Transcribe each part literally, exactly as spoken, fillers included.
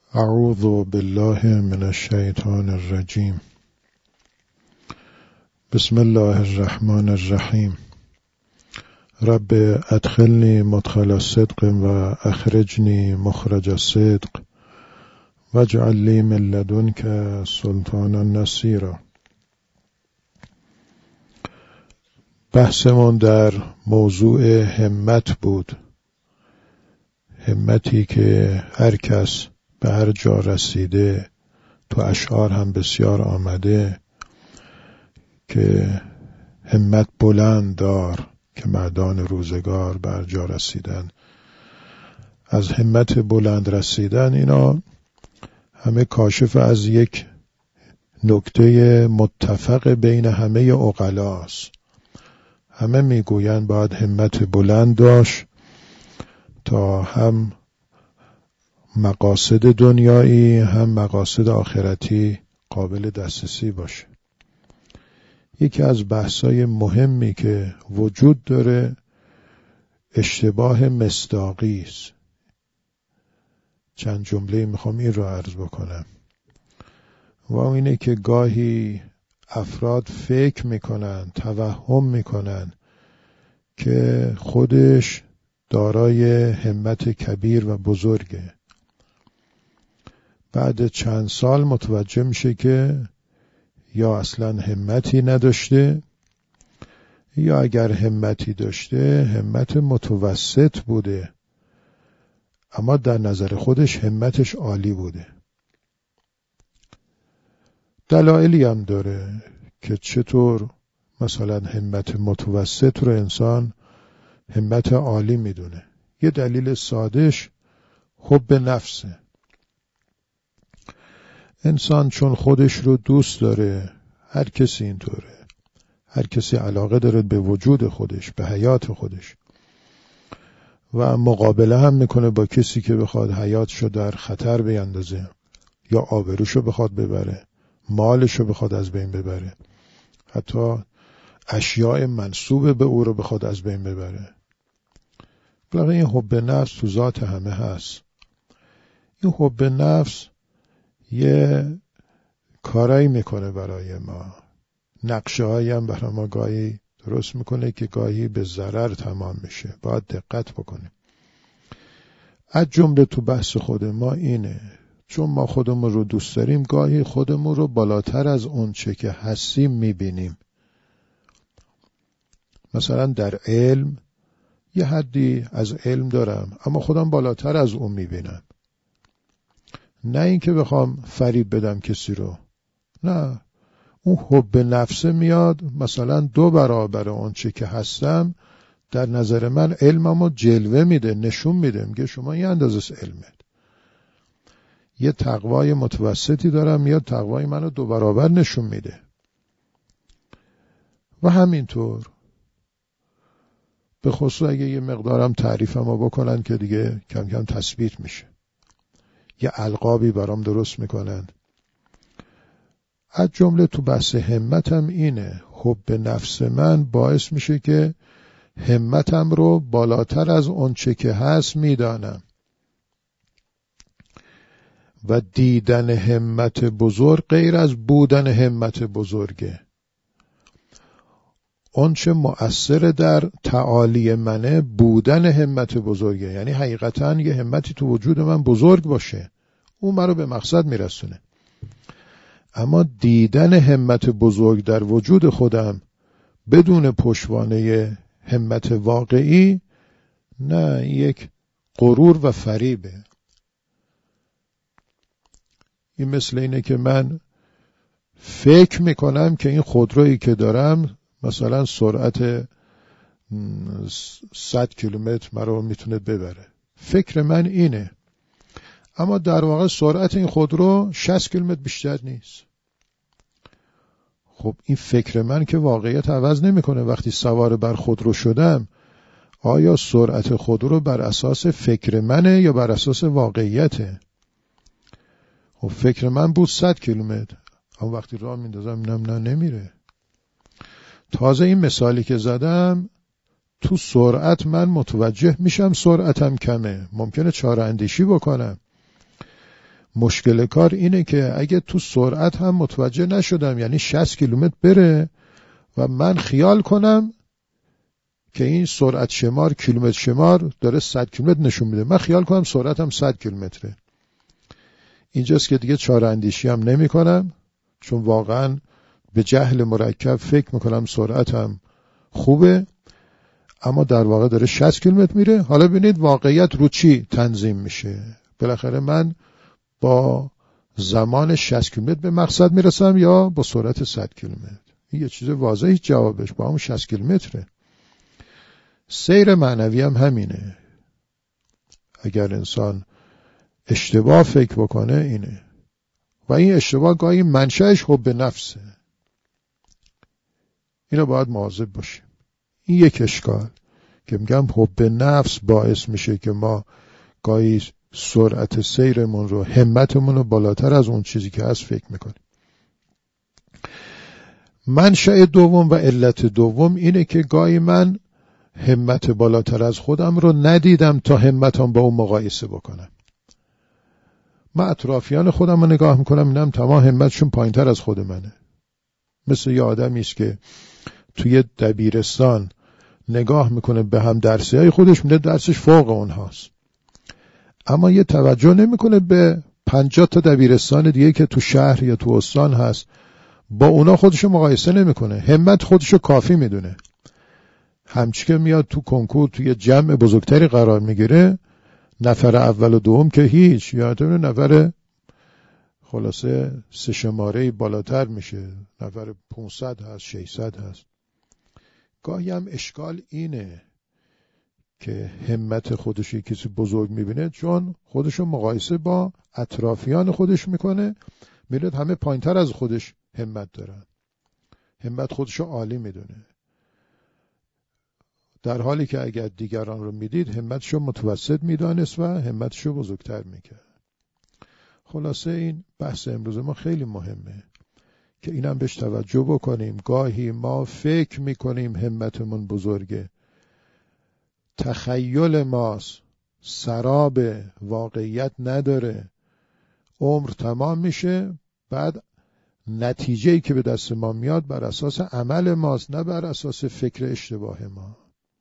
اعوذ بالله من الشیطان الرجیم. بسم الله الرحمن الرحیم. رب ادخلنی مدخل صدق و اخرجنی مخرج صدق واجعل لی من لدنک سلطانا نصیرا. بحثمون در موضوع همت بود، همتی که هر کس به هر جا رسیده، تو اشعار هم بسیار آمده که همت بلند دار که مردان روزگار به هر جا رسیدن. از همت بلند رسیدن اینا همه کاشف از یک نکته متفق بین همه عقلاست. همه میگویند باید همت بلند داشت تا هم مقاصد دنیایی هم مقاصد آخرتی قابل دسترسی باشه. یکی از بحثای مهمی که وجود داره اشتباه مصداقی است. چند جمله میخوام این رو عرض بکنم و اینه که گاهی افراد فکر میکنن، توهم میکنن که خودش دارای همت کبیر و بزرگه. بعد چند سال متوجه میشه که یا اصلا همتی نداشته یا اگر همتی داشته همت متوسط بوده، اما در نظر خودش همتش عالی بوده. دلایلی هم داره که چطور مثلا همت متوسط رو انسان همت عالی میدونه. یه دلیل سادهش حب نفسه. انسان چون خودش رو دوست داره، هر کسی اینطوره، هر کسی علاقه داره به وجود خودش، به حیات خودش و مقابله هم میکنه با کسی که بخواد حیاتشو در خطر بیندازه یا آبروشو بخواد ببره، مالشو بخواد از بین ببره، حتی اشیاء منسوب به او رو بخواد از بین ببره. بلکه این حب نفس تو ذات همه هست. این حب نفس یه کارایی میکنه برای ما، نقشه هایی هم برای ما گاهی درست میکنه که گاهی به ضرر تمام میشه. باید دقت بکنیم. از جمله تو بحث خود ما اینه، چون ما خودمون رو دوست داریم گاهی خودمون رو بالاتر از اون چه که هستیم میبینیم. مثلا در علم یه حدی از علم دارم اما خودم بالاتر از اون میبینم. نه اینکه بخوام فریب بدم کسی رو، نه، اون حب نفسه میاد مثلا دو برابر اون چه که هستم در نظر من علممو جلوه میده، نشون میده، میگه شما یه اندازه علمت. یه تقوای متوسطی دارم، میاد تقوای منو دو برابر نشون میده. و همینطور به خصوص اگه یه مقدارم تعریفمو بکنن که دیگه کم کم تثبیت میشه، یه القابی برام درست میکنن. از جمله تو بحث همتم اینه، حب نفس من باعث میشه که همتم رو بالاتر از اون چه که هست میدانم و دیدن همت بزرگ غیر از بودن همت بزرگه. اون چه مؤثر در تعالی منه بودن همت بزرگه، یعنی حقیقتا یه همتی تو وجود من بزرگ باشه، اون من رو به مقصد میرسونه. اما دیدن همت بزرگ در وجود خودم بدون پشتوانه همت واقعی، نه، یک غرور و فریبه. این مثل اینه که من فکر میکنم که این خودرویی که دارم مثلا سرعت صد کیلومتر مرا میتونه ببره. فکر من اینه، اما در واقع سرعت این خودرو شصت کیلومتر بیشتر نیست. خب این فکر من که واقعیت عوض نمیکنه. وقتی سوار بر خودرو شدم، آیا سرعت خودرو بر اساس فکر منه یا بر اساس واقعیته؟ خب فکر من بود صد کیلومتر، اما وقتی راه میندازم اینم نه نمیره. تازه این مثالی که زدم تو سرعت من متوجه میشم سرعتم کمه، ممکنه چاره اندیشی بکنم. مشکل کار اینه که اگه تو سرعت هم متوجه نشدم، یعنی شصت کیلومتر بره و من خیال کنم که این سرعت شمار کیلومتر شمار داره صد کیلومتر نشون میده، من خیال کنم سرعتم صد کیلومتره، اینجاست که دیگه چاره اندیشی هم نمی کنم، چون واقعا به جهل مرکب فکر میکنم سرعتم خوبه، اما در واقع داره شصت کیلومتر میره. حالا ببینید واقعیت رو چی تنظیم میشه. بالاخره من با زمان شصت کیلومتر به مقصد میرسم یا با سرعت صد کیلومتر؟ این یه چیز واضحی جوابش با همون شصت کیلومتره. سیر معنوی هم همینه. اگر انسان اشتباه فکر بکنه اینه، و این اشتباه گاهی منشأش حب نفسه، اینو باید مواظب باشیم. این یک اشکال که میگم حب نفس باعث میشه که ما گاهی سرعت سیرمون رو، همتمون رو بالاتر از اون چیزی که هست فکر میکنیم. منشأ دوم و علت دوم اینه که گاهی من همت بالاتر از خودم رو ندیدم تا همتم با اون مقایسه بکنم. من اطرافیان خودم رو نگاه میکنم اینم تمام همتشون پایین تر از خود منه. مثل یه آدمی است که توی دبیرستان نگاه میکنه به هم درسی های خودش، میده درسش فوق اونهاست، اما یه توجه نمیکنه به پنجاه تا دبیرستان دیگه که تو شهر یا تو استان هست، با اونا خودشو مقایسه نمیکنه، همت خودشو کافی میدونه. همچی که میاد تو کنکور توی جمع بزرگتری قرار میگیره، نفر اول و دوم که هیچ، یادتونه نفر خلاصه سه شماره بالاتر میشه، نفر پانصد هست، ششصد هست. گاهی هم اشکال اینه که همت خودش کسی بزرگ میبینه، چون خودشو مقایسه با اطرافیان خودش میکنه، میره همه پایینتر از خودش همت دارن، همت خودشو عالی میدونه، در حالی که اگر دیگران رو میدید همتشو متوسط میدانست و همتشو بزرگتر میکرد. خلاصه این بحث امروز ما خیلی مهمه که اینم بهش توجه بکنیم. گاهی ما فکر میکنیم همتمون بزرگه، تخیل ماست، سراب واقعیت نداره، عمر تمام میشه، بعد نتیجه‌ای که به دست ما میاد بر اساس عمل ماست، نه بر اساس فکر اشتباه ما.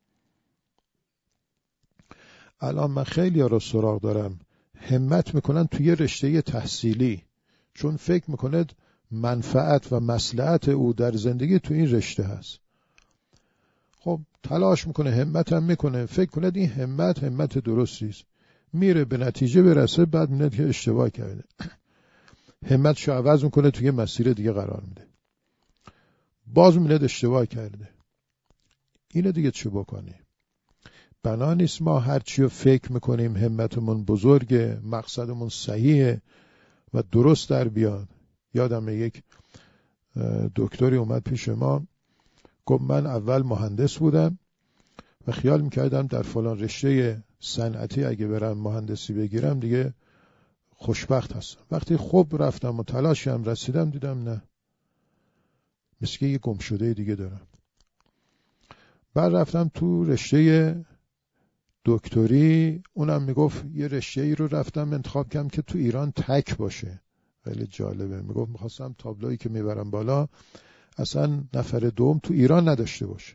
الان من خیلی ها رو سراغ دارم همت میکنن توی رشته تحصیلی، چون فکر میکند منفعت و مصلحت او در زندگی تو این رشته هست. خب تلاش میکنه، همت هم میکنه، فکر کند این همت همت درستی است، میره به نتیجه برسه، بعد میاد که اشتباه کرده، همتشو عوض میکنه، توی مسیر دیگه قرار میده، باز میاد اشتباه کرده. اینو دیگه چه بکنی؟ بنا نیست ما هرچی رو فکر میکنیم همتمون بزرگه، مقصدمون صحیحه و درست در بیاد. یادم یک دکتری اومد پیش ما، گفت من اول مهندس بودم و خیال میکردم در فلان رشته صنعتی اگه برم مهندسی بگیرم دیگه خوشبخت هستم. وقتی خوب رفتم و تلاشم رسیدم، دیدم نه، مثل که یه گم شده دیگه دارم. بعد رفتم تو رشته دکتری، اونم میگفت یه رشته ای رو رفتم انتخاب کردم که تو ایران تک باشه. خیلی جالبه، میگفت میخواستم تابلویی که میبرم بالا اصلا نفر دوم تو ایران نداشته باشه.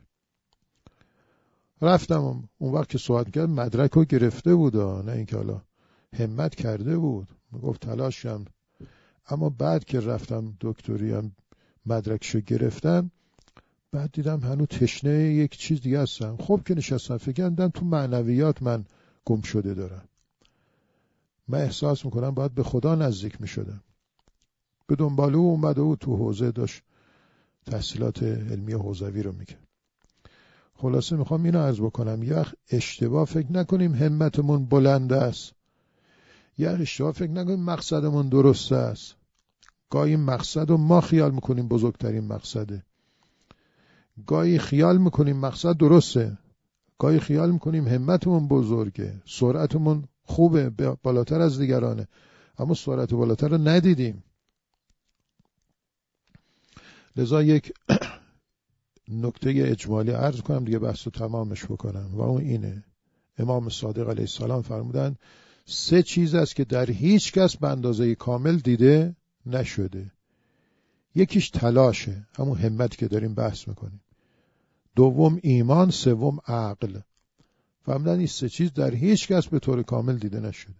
رفتم، اون وقت که صحبت کرد مدرک رو گرفته بود، نه اینکه حالا همت کرده بود، میگفت تلاشم. اما بعد که رفتم دکتری هم مدرکشو گرفتم، بعد دیدم هنوز تشنه یک چیز دیگه هستم. خب که نشستم فکر کردم تو معنویات من گم شده دارم، من احساس میکنم باید به خدا نزدیک میشدم. به دنبال او اومده او تو حوزه داشت تحصیلات علمی حوزوی رو میکرد. خلاصه میخوام اینو عرض بکنم، یه اشتباه فکر نکنیم همتمون بلند است، یه اشتباه فکر نکنیم مقصدمون درست است. گاهی مقصد رو ما خیال میکنیم بزرگترین مقصده، گاهی خیال میکنیم مقصد درسته، گاهی خیال میکنیم همتمون بزرگه، سرعتمون خوبه، بالاتر از دیگرانه، اما سرعت بالاتر رو ندیدیم. لذا یک نکته اجمالی عرض کنم دیگه بحث رو تمامش بکنم و اون اینه: امام صادق علیه السلام فرمودن سه چیز است که در هیچ کس به اندازه کامل دیده نشده. یکیش تلاشه، همون همت که داریم بحث میکنیم. دوم ایمان، سوم عقل. فهمیدن این سه چیز در هیچ کس به طور کامل دیده نشده.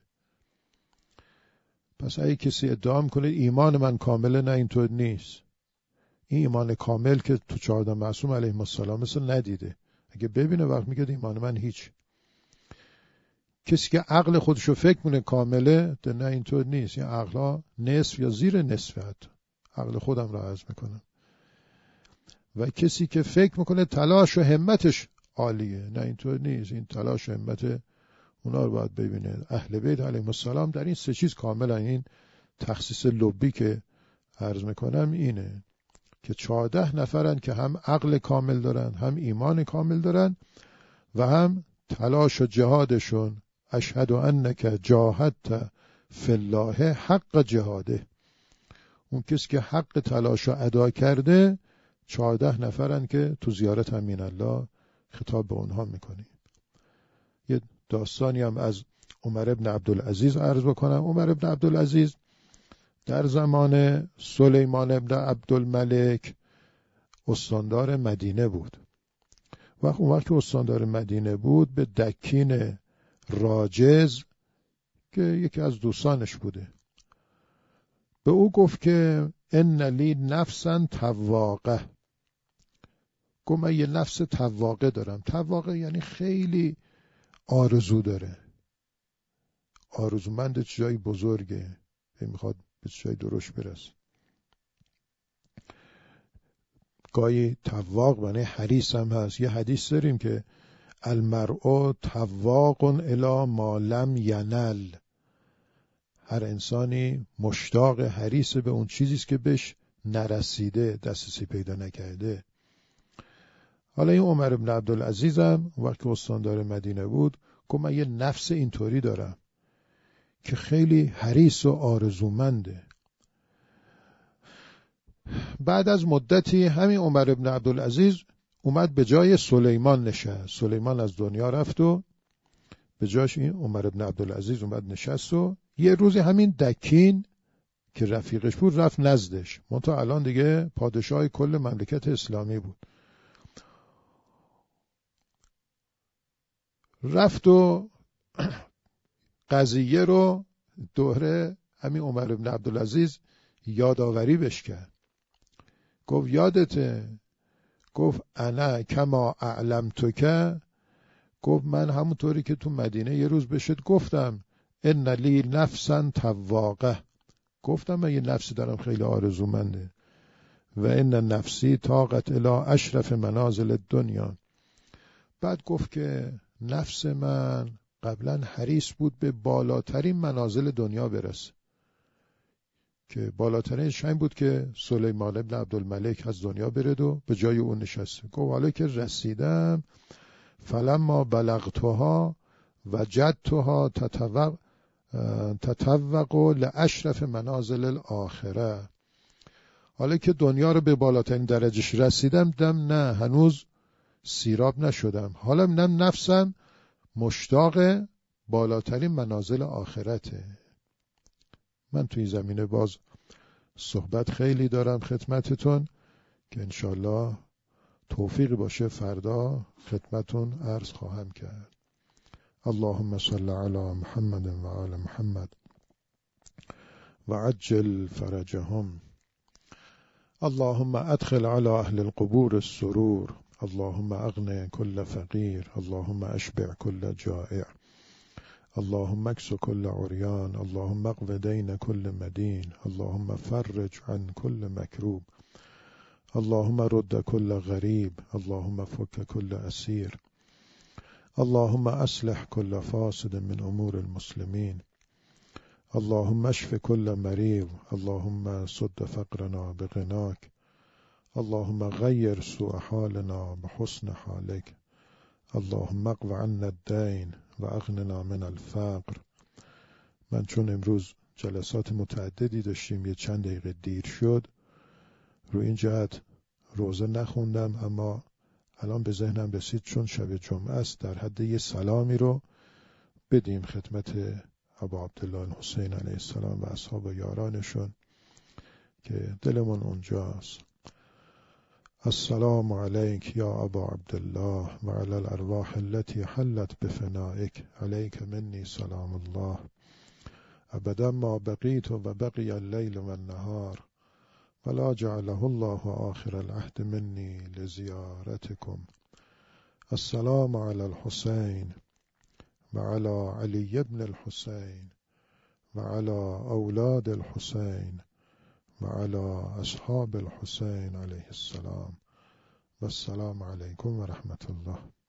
پس اگه کسی ادعا میکنه ایمان من کامله، نه اینطور نیست. این ایمان کامل که تو چهارده معصوم علیهم السلام مثل ندیده. اگه ببینه وقت میگه ایمان من هیچ. کسی که عقل خودشو فکر کنه کامله، ده نه اینطور نیست. این عقلها نصف یا زیر نصف حتی. عقل خودم را عرض میکنم. و کسی که فکر میکنه تلاش و همتش عالیه، نه اینطور نیست. این تلاش و همت اونا رو باید ببینه. اهل بیت علیهم السلام در این سه چیز کاملا. این تخصیص لبی که عرض میکنم اینه که چهارده نفرن که هم عقل کامل دارن، هم ایمان کامل دارن و هم تلاش و جهادشون اشهد انک جاهدت فی الله حق جهاده. اون کسی که حق تلاش رو ادا کرده، چهارده نفرن که تو زیارت امین الله خطاب به اونها میکنیم. یه داستانی هم از عمر ابن عبدالعزیز عرض بکنم. عمر ابن عبدالعزیز در زمان سلیمان ابن عبدالملک استاندار مدینه بود. وقت اون وقت که استاندار مدینه بود به دکین راجز که یکی از دوستانش بوده به او گفت که ان لی نفسا تواقه. گفت من یه نفس تواقه دارم. تواقه یعنی خیلی آرزو داره، آرزومند جایی بزرگه، میخواد به جای درش برسه. گاهی تواق معنی حریص هم هست. یه حدیث داریم که المرء تواق الی ما لم ینل. هر انسانی مشتاق حریص به اون چیزی است که بهش نرسیده، دسترسی پیدا نکرده. حالا این عمر بن عبدالعزیز هم وقتی استاندار مدینه بود گفت من یه نفس اینطوری دارم که خیلی حریص و آرزومنده. بعد از مدتی همین عمر بن عبدالعزیز اومد به جای سلیمان نشست. سلیمان از دنیا رفت و به جاش این عمر بن عبدالعزیز اومد نشست و یه روزی همین دکین که رفیقش بود رفت نزدش. منتها الان دیگه پادشاه کل مملکت اسلامی بود. رفت و قضیه رو دوره همین عمر بن عبدالعزیز یادآوری بش کرد. گفت یادته؟ گفت انا کما اعلمتک. گفت من همونطوری که تو مدینه یه روز بهت گفتم ان لی نفسا تواقه. گفتم من یه نفسی دارم خیلی آرزومنده. و ان نفسی طاقت الی اشرف منازل دنیا. بعد گفت که نفس من قبلا حریص بود به بالاترین منازل دنیا برسه، که بالاترین شاین بود که سلیمان ابن عبدالملک از دنیا برد و به جای اون نشسته. گفت حالا که رسیدم فلما بلغتها وجدتها تتوق تتوق لاشرف منازل الاخره. حالا که دنیا رو به بالاترین درجهش رسیدم دم نه هنوز سیراب نشدم. حالا منم نفسم مشتاق بالاترین منازل آخرته. من توی زمینه باز صحبت خیلی دارم خدمتتون که انشالله توفیق باشه فردا خدمتون عرض خواهم کرد. اللهم صل علی محمد و آل محمد و عجل فرجهم. اللهم ادخل على اهل القبور السرور. اللهم اغن كل فقير. اللهم اشبع كل جائع. اللهم اكس كل عريان. اللهم اقو دين كل مدين. اللهم فرج عن كل مكروب. اللهم رد كل غريب. اللهم فك كل أسير. اللهم أصلح كل فاسد من أمور المسلمين. اللهم اشف كل مريض. اللهم سد فقرنا بغناك. اللهم غير سوء حالنا بحسن حالك. اللهم اقو عنا الدين و اغننا من الفقر. من چون امروز جلسات متعددی داشتیم یه چند دقیقه دیر شد، رو این جهت روزه نخوندم، اما الان به ذهنم رسید چون شب جمعه است در حد یه سلامی رو بدیم خدمت ابا عبدالله الحسین علیه السلام و اصحاب و یارانشون که دلمون اونجاست. السلام علیک یا ابا عبدالله و علی الارواح التي حلت بفنائک علیک منی سلام الله ابدا ما بقیت و بقی اللیل و النهار ولا جعله الله آخر العهد منی لزیارتکم. السلام علی الحسین و علی علی ابن الحسین و علی اولاد الحسین و علی اصحاب الحسین علیه السلام و السلام علیکم و رحمت الله.